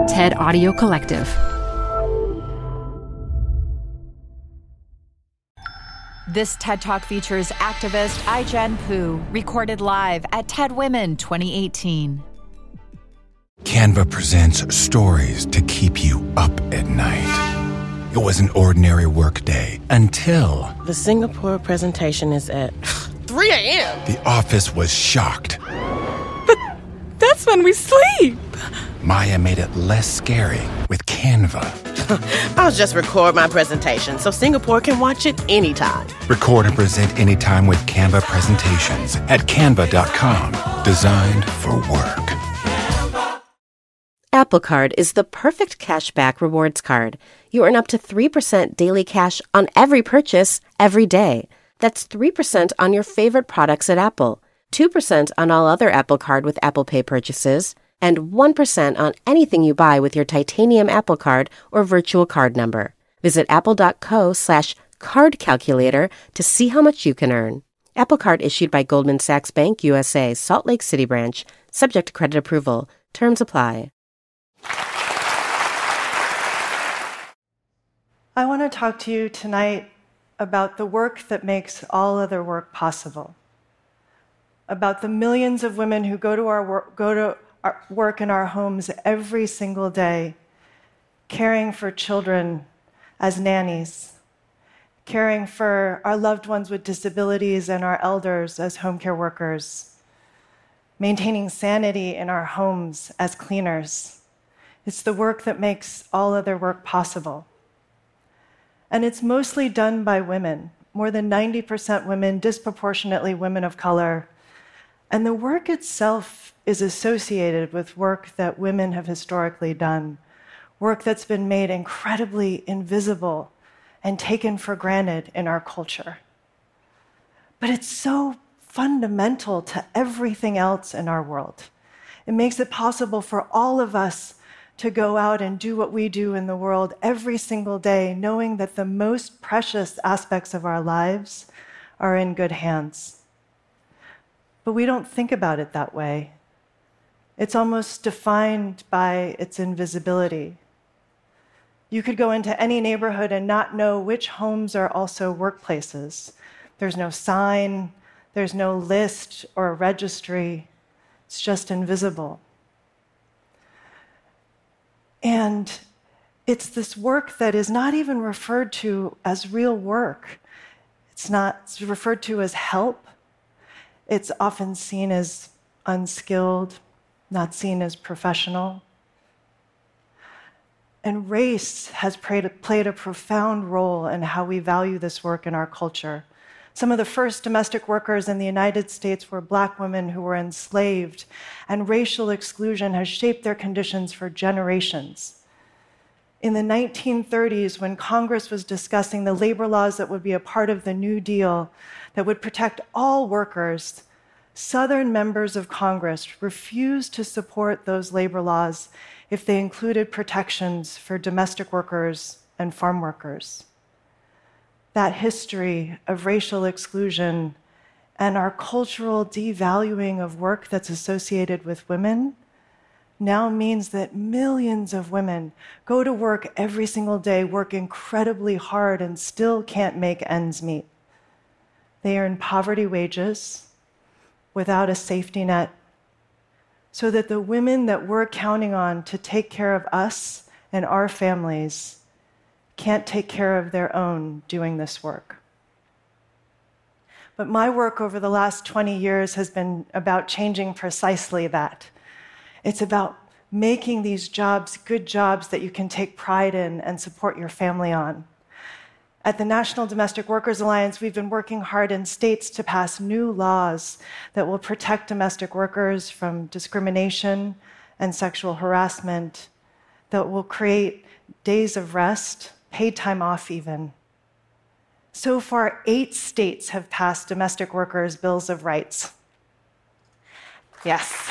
TED Audio Collective. This TED Talk features activist Ai-jen Poo, recorded live at TED Women 2018. Canva presents stories to keep you up at night. It was an ordinary workday until... The Singapore presentation is at 3 a.m. The office was shocked. But that's when we sleep. Maya made it less scary with Canva. I'll just record my presentation so Singapore can watch it anytime. Record and present anytime with Canva presentations at canva.com. Designed for work. Apple Card is the perfect cashback rewards card. You earn up to 3% daily cash on every purchase, every day. That's 3% on your favorite products at Apple, 2% on all other Apple Card with Apple Pay purchases, and 1% on anything you buy with your titanium Apple Card or virtual card number. Visit apple.co/card calculator to see how much you can earn. Apple Card issued by Goldman Sachs Bank USA, Salt Lake City branch, subject to credit approval. Terms apply. I want to talk to you tonight about the work that makes all other work possible, about the millions of women who go to our work in our homes every single day, caring for children as nannies, caring for our loved ones with disabilities and our elders as home care workers, maintaining sanity in our homes as cleaners. It's the work that makes all other work possible. And it's mostly done by women, more than 90% women, disproportionately women of color. And the work itself is associated with work that women have historically done, work that's been made incredibly invisible and taken for granted in our culture. But it's so fundamental to everything else in our world. It makes it possible for all of us to go out and do what we do in the world every single day, knowing that the most precious aspects of our lives are in good hands. But we don't think about it that way. It's almost defined by its invisibility. You could go into any neighborhood and not know which homes are also workplaces. There's no sign, there's no list or registry. It's just invisible. And it's this work that is not even referred to as real work. It's referred to as help. It's often seen as unskilled, not seen as professional. And race has played a profound role in how we value this work in our culture. Some of the first domestic workers in the United States were Black women who were enslaved, and racial exclusion has shaped their conditions for generations. In the 1930s, when Congress was discussing the labor laws that would be a part of the New Deal that would protect all workers, Southern members of Congress refused to support those labor laws if they included protections for domestic workers and farm workers. That history of racial exclusion and our cultural devaluing of work that's associated with women now means that millions of women go to work every single day, work incredibly hard, and still can't make ends meet. They earn poverty wages without a safety net, so that the women that we're counting on to take care of us and our families can't take care of their own doing this work. But my work over the last 20 years has been about changing precisely that. It's about making these jobs good jobs that you can take pride in and support your family on. At the National Domestic Workers Alliance, we've been working hard in states to pass new laws that will protect domestic workers from discrimination and sexual harassment, that will create days of rest, paid time off even. So far, 8 states have passed domestic workers' bills of rights. Yes.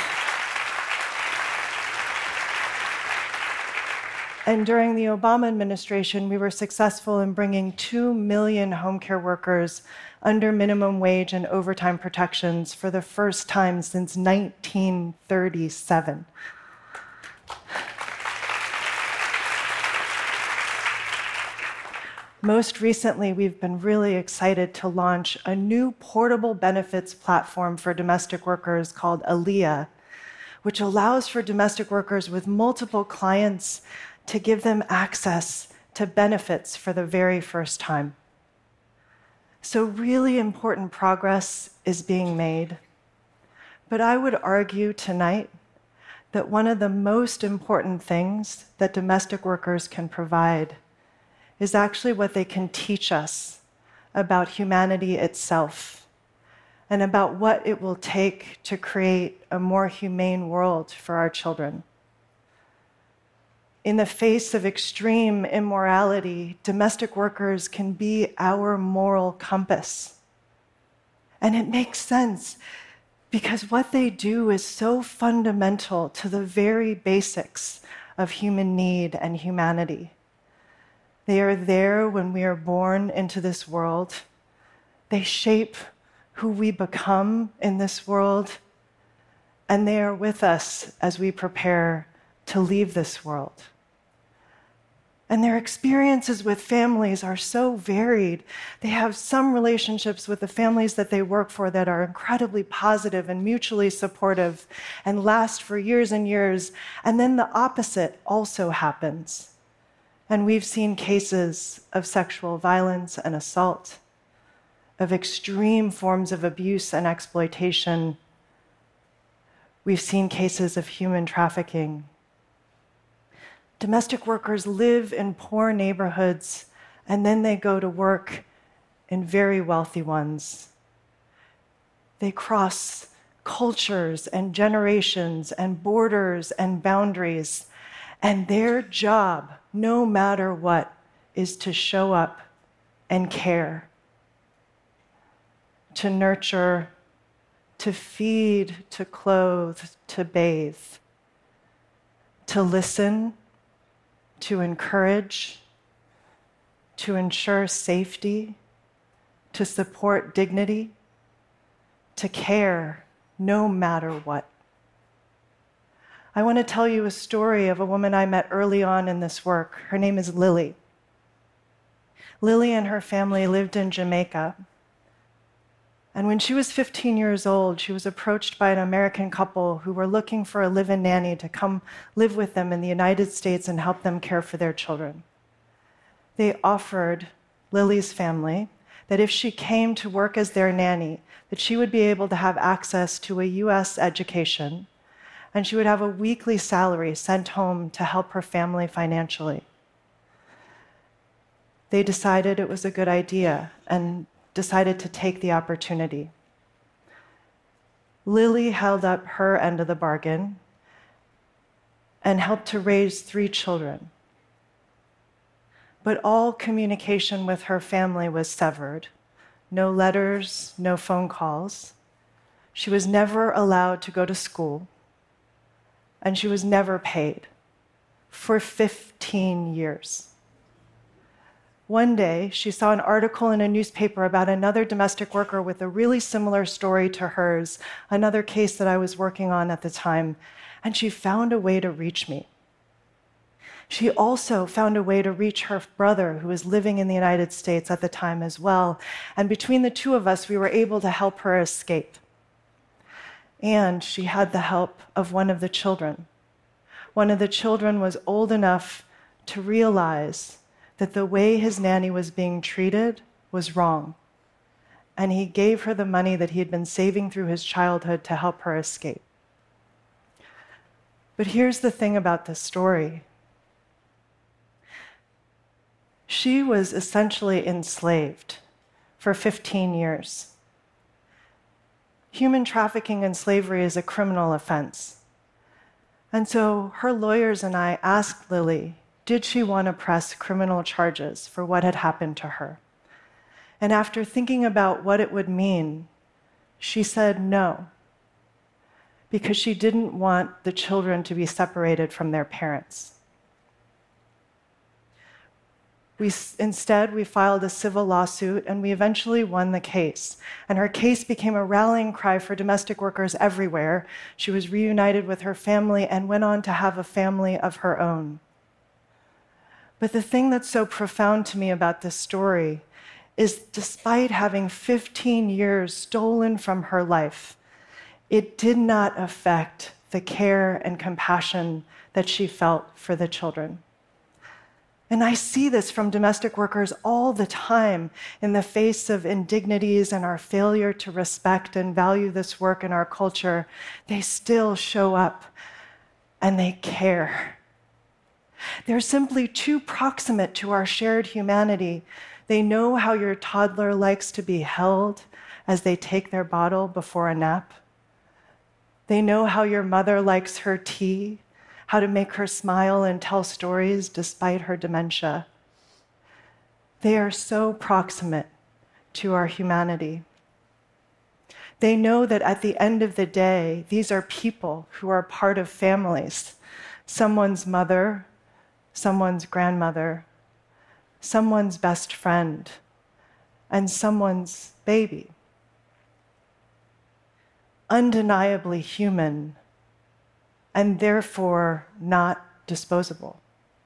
And during the Obama administration, we were successful in bringing 2 million home care workers under minimum wage and overtime protections for the first time since 1937. Most recently, we've been really excited to launch a new portable benefits platform for domestic workers called Aaliyah, which allows for domestic workers with multiple clients to give them access to benefits for the very first time. So really important progress is being made. But I would argue tonight that one of the most important things that domestic workers can provide is actually what they can teach us about humanity itself and about what it will take to create a more humane world for our children. In the face of extreme immorality, domestic workers can be our moral compass. And it makes sense because what they do is so fundamental to the very basics of human need and humanity. They are there when we are born into this world. They shape who we become in this world, and they are with us as we prepare to leave this world. And their experiences with families are so varied. They have some relationships with the families that they work for that are incredibly positive and mutually supportive and last for years and years. And then the opposite also happens. And we've seen cases of sexual violence and assault, of extreme forms of abuse and exploitation. We've seen cases of human trafficking. Domestic workers live in poor neighborhoods, and then they go to work in very wealthy ones. They cross cultures and generations and borders and boundaries, and their job, no matter what, is to show up and care, to nurture, to feed, to clothe, to bathe, to listen, to encourage, to ensure safety, to support dignity, to care no matter what. I want to tell you a story of a woman I met early on in this work. Her name is Lily. Lily and her family lived in Jamaica. And when she was 15 years old, she was approached by an American couple who were looking for a live-in nanny to come live with them in the United States and help them care for their children. They offered Lily's family that if she came to work as their nanny, that she would be able to have access to a U.S. education, and she would have a weekly salary sent home to help her family financially. They decided it was a good idea and decided to take the opportunity. Lily held up her end of the bargain and helped to raise 3 children. But all communication with her family was severed. No letters, no phone calls. She was never allowed to go to school, and she was never paid for 15 years. One day, she saw an article in a newspaper about another domestic worker with a really similar story to hers, another case that I was working on at the time, and she found a way to reach me. She also found a way to reach her brother, who was living in the United States at the time as well, and between the two of us, we were able to help her escape. And she had the help of one of the children. One of the children was old enough to realize that the way his nanny was being treated was wrong. And he gave her the money that he had been saving through his childhood to help her escape. But here's the thing about this story. She was essentially enslaved for 15 years. Human trafficking and slavery is a criminal offense. And so her lawyers and I asked Lily, did she want to press criminal charges for what had happened to her? And after thinking about what it would mean, she said no, because she didn't want the children to be separated from their parents. Instead, we filed a civil lawsuit, and we eventually won the case. And her case became a rallying cry for domestic workers everywhere. She was reunited with her family and went on to have a family of her own. But the thing that's so profound to me about this story is despite having 15 years stolen from her life, it did not affect the care and compassion that she felt for the children. And I see this from domestic workers all the time in the face of indignities and our failure to respect and value this work in our culture. They still show up and they care. They're simply too proximate to our shared humanity. They know how your toddler likes to be held as they take their bottle before a nap. They know how your mother likes her tea, how to make her smile and tell stories despite her dementia. They are so proximate to our humanity. They know that at the end of the day, these are people who are part of families. Someone's mother, someone's grandmother, someone's best friend, and someone's baby. Undeniably human, and therefore not disposable.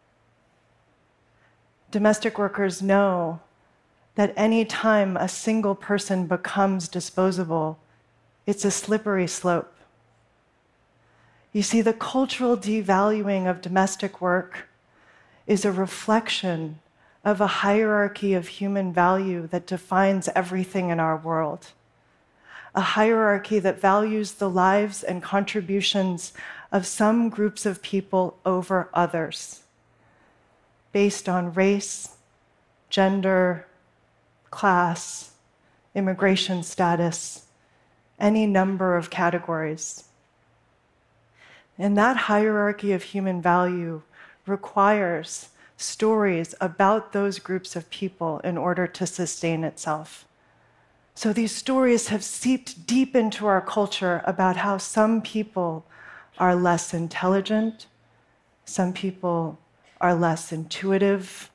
Domestic workers know that any time a single person becomes disposable, it's a slippery slope. You see, the cultural devaluing of domestic work is a reflection of a hierarchy of human value that defines everything in our world. A hierarchy that values the lives and contributions of some groups of people over others, based on race, gender, class, immigration status, any number of categories. And that hierarchy of human value requires stories about those groups of people in order to sustain itself. So these stories have seeped deep into our culture about how some people are less intelligent, some people are less intuitive,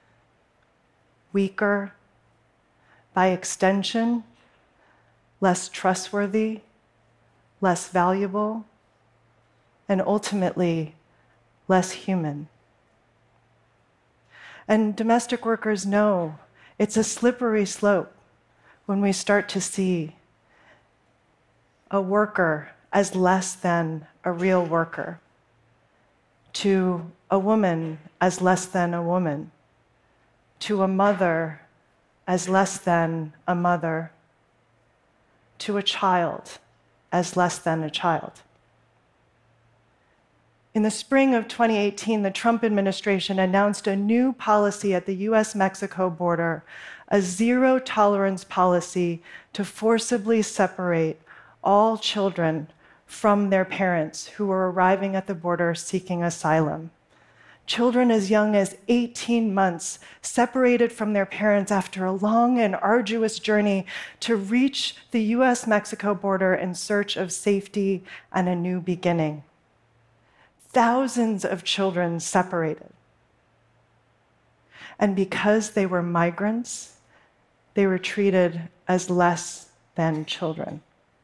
weaker, by extension, less trustworthy, less valuable, and ultimately less human. And domestic workers know it's a slippery slope when we start to see a worker as less than a real worker, to a woman as less than a woman, to a mother as less than a mother, to a child as less than a child. In the spring of 2018, the Trump administration announced a new policy at the US-Mexico border, a zero-tolerance policy to forcibly separate all children from their parents who were arriving at the border seeking asylum. Children as young as 18 months separated from their parents after a long and arduous journey to reach the US-Mexico border in search of safety and a new beginning. Thousands of children separated. And because they were migrants, they were treated as less than children.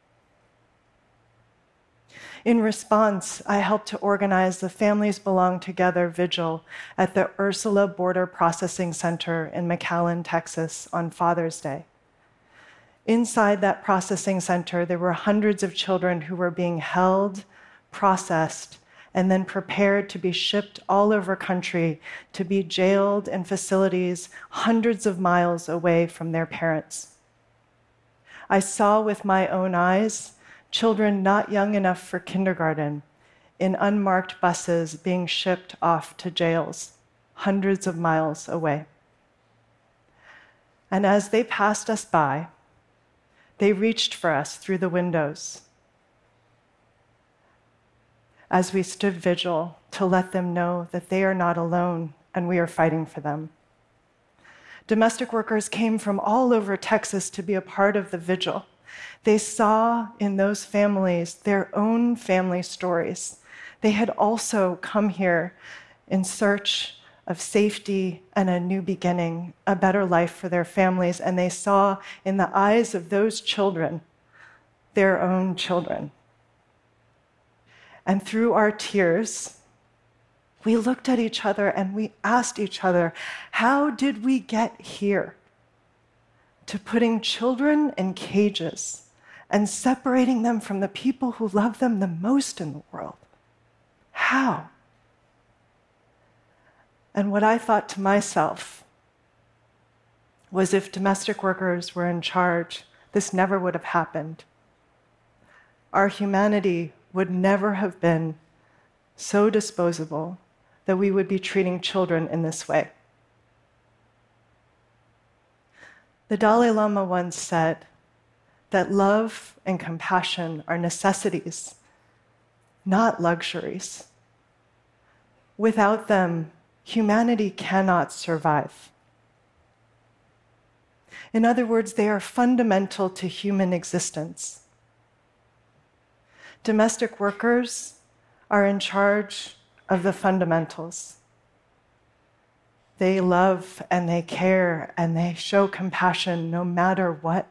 In response, I helped to organize the Families Belong Together vigil at the Ursula Border Processing Center in McAllen, Texas, on Father's Day. Inside that processing center, there were hundreds of children who were being held, processed, and then prepared to be shipped all over country to be jailed in facilities hundreds of miles away from their parents. I saw with my own eyes children not young enough for kindergarten in unmarked buses being shipped off to jails hundreds of miles away. And as they passed us by, they reached for us through the windows as we stood vigil to let them know that they are not alone and we are fighting for them. Domestic workers came from all over Texas to be a part of the vigil. They saw in those families their own family stories. They had also come here in search of safety and a new beginning, a better life for their families, and they saw in the eyes of those children their own children. And through our tears, We looked at each other and we asked each other, how did we get here? To putting children in cages and separating them from the people who love them the most in the world. How? And what I thought to myself was, if domestic workers were in charge, this never would have happened. Our humanity would never have been so disposable that we would be treating children in this way. The Dalai Lama once said that love and compassion are necessities, not luxuries. Without them, humanity cannot survive. In other words, they are fundamental to human existence. Domestic workers are in charge of the fundamentals. They love and they care and they show compassion no matter what.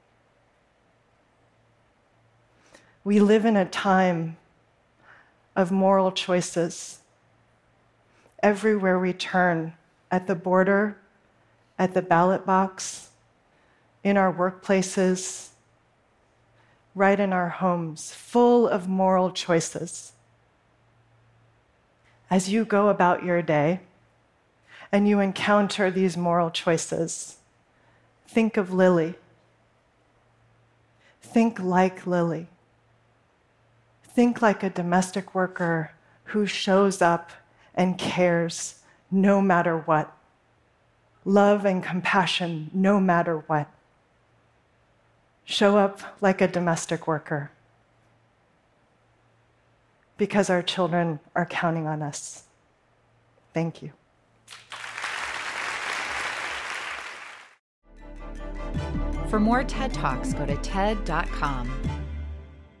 We live in a time of moral choices. Everywhere we turn, at the border, at the ballot box, in our workplaces, right in our homes, full of moral choices. As you go about your day and you encounter these moral choices, think of Lily. Think like Lily. Think like a domestic worker who shows up and cares no matter what. Love and compassion no matter what. Show up like a domestic worker, because our children are counting on us. Thank you. For more TED Talks, go to TED.com.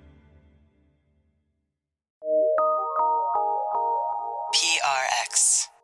PRX.